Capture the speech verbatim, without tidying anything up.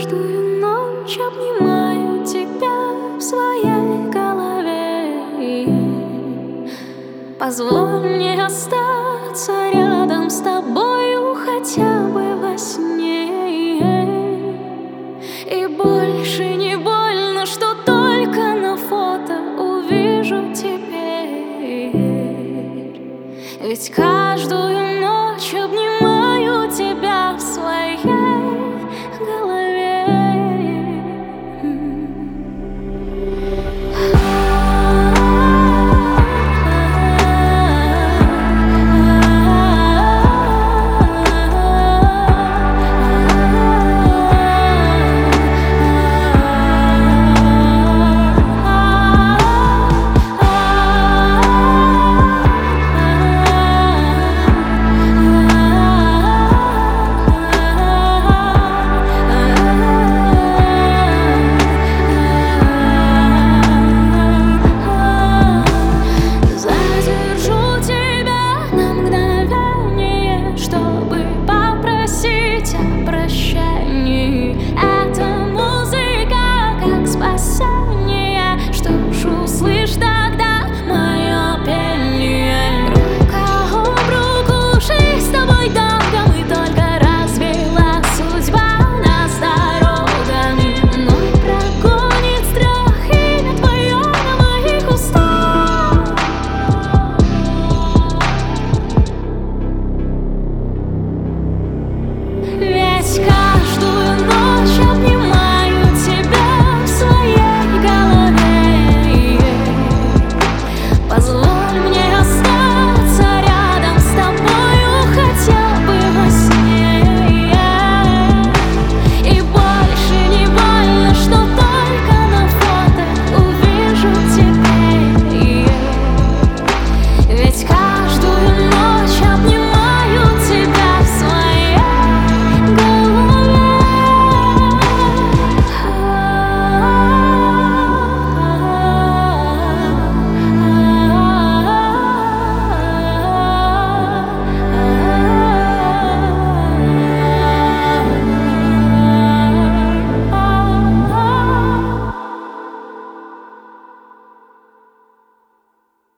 каждую ночь обнимаю тебя в своей голове. Позволь мне остаться рядом с тобою хотя бы во сне. И больше не больно, что только на фото увижу теперь. Ведь